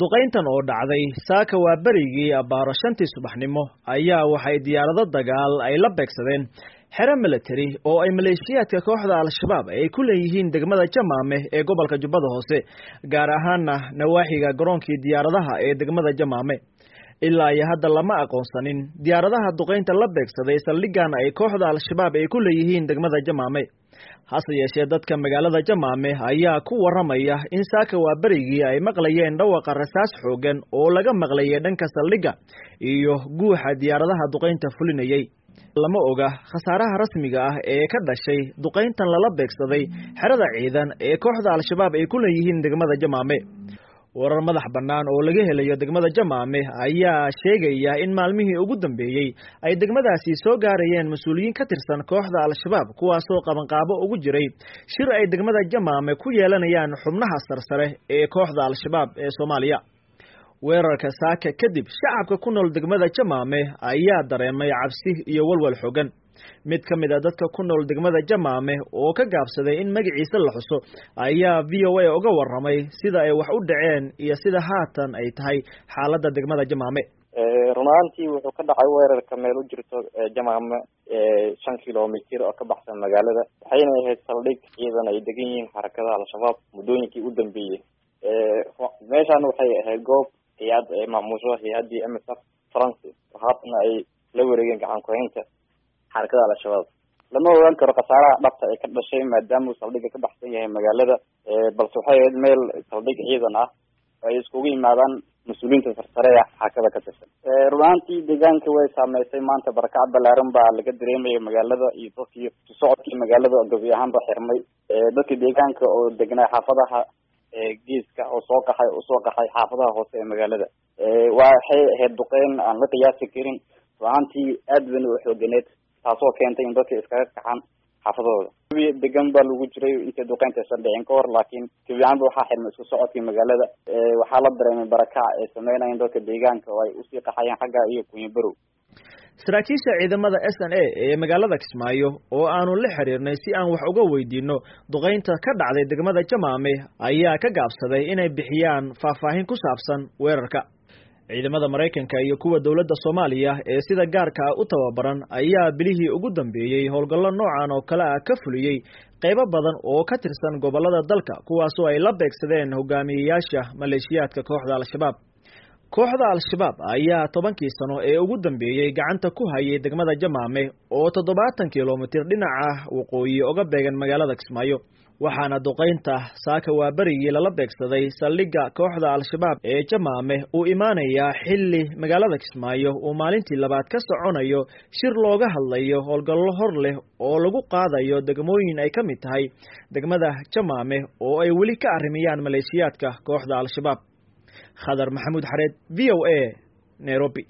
duqayntan oo dhacday saaka waa berigii abbaaro 5 subaxnimo ayaa waxay diyaarado dagaal ay la beegsadeen xero military oo ay maleeshiyaadka kooxda al-shabaab ay ku leeyihiin degmada Jamaame ee gobolka Jubbada Hoose gaar ahaanna nawaaxiga garoonkii diyaaradaha ee degmada Jamaame ilaa iyo hadda lama aqoonsanin diyaaradaha duqaynta la beegsaday saldhigan ay kooxda al-shabaab ay ku leeyihiin degmada Jamaame hase yeeshee dadka magaalada Jamaame ayaa ku waramaya in saaka waa berigii ay maqlayeen dhawaqa rasaas xoogan oo laga maqlayay dhanka saldhiga iyo guuxa diyaaradaha duqaynta fulinayay lama oga khasaaraha rasmiga ah ee ka dhashay duqayntan lala beegsaday xerada ciidan ee kooxda al-shabaab ay ku leeyihiin degmada Jamaame warar madax bannaan oo laga helayo degmada Jamaame ayaa sheegaya in maalmihii ugu dambeeyay ay degmadaasi soo gaarayeen mas'uuliyiin ka tirsan kooxda al-shabaab kuwaas oo qabanqaabo ugu jiray shir ay degmada Jamaame ku yeelanayaan xubnaha sarsare ee kooxda al-shabaab ee Soomaaliya weerarka saaka kadib shacabka ku nool degmada Jamaame ayaa dareemay cabsi iyo walwal xooggan mid ka mid ah dadka ku nool degmada Jamaame oo ka gaabsaday in magaciisa la xuso ayaa VOA uga waramay sida ay wax u dhaceen iyo sida haatan ay tahay xaaladda degmada Jamaame runaantii wuxuu ka dhacay weerarka meel u jirto Jamaame 5 kilomitir oo ka baxsan magaalada waxayna ahayd saldhig ciidan ay degan yihiin xarakada al-shabaab muddooyinkii u dambeeyay meeshaan waxay ahayd goob hay'ad maamusho hay'adii MSF France waxaana ay la wareegeen gacan ku haynta xarakada al-shabaab lama ogaan karo khasaaraha dhabta ee ka dhashay maadaama uu saldhiga ka baxsan yahay magaalada balse waxay ahayd meel saldhig ciidan ah ay iskugu yimaadaan mas'uuliyiinta sarsare ee xarakada ka tirsan runaantii deegaanka way saameysay maanta barakac ballaaran baa laga dareemayay magaalada iyo dadkii socodkii magaalada gabi ahaanba xirmay dadka deegaanka oo degnaa xaafadaha geeska oo soo qaxay xaafadaha hoose ee magaalada waxay ahayd duqeyn aan la qiyaasi karin runaantii aad bay u xooganeed taasoo keentay in dadka iskaga kaxaan xaafadooda degan baa lagu jiray inta duqeynta dhicin ka hor laakiin kabiyaanba waxaa xirmay isku socodkii magaalada waxaa la dareemay barakac ay sameynayeen dadka deegaanka oo ay usii qaxayeen xagga iyo Kunyibarow saraakiisha ciidamada SNA ee magaalada Kismaayo oo aanu la xiriirnay si aan wax uga weydiino duqeynta ka dhacday degmada Jamaame ayaa ka gaabsaday inay bixiyaan faahfaahin ku saabsan weerarka ciidamada Mareykanka iyo kuwa dawladda Soomaaliya ee sida gaarka ah u tababaran ayaa bilihii ugu dambeeyay howlgallo noocan oo kala ah ka fuliyay qaybo badan oo ka tirsan gobolada dalka kuwaas oo ay la beegsadeen hogaamiyayaasha maleeshiyaadka kooxda al-shabaab kooxda al-shabaab ayaa 10 sano ee ugu dambeeyay gacanta ku hayay degmada Jamaame oo 70 kilomitir dhinaca waqooyi uga beegan magaalada Kismaayo waxaana duqeynta saaka waa berigii lala beegsaday saldhiga kooxda al-shabaab ee Jamaame uu imaanaya xilli magaalada Kismaayo uu maalintii labaad ka soconayo shir looga hadlayo howlgallo hor leh oo lagu qaadayo degmooyin ay ka mid tahay degmada Jamaame oo ay weli ka arrimiyaan maleeshiyaadka kooxda al-shabaab Khadar Maxamuud Xareed VOA Nairobi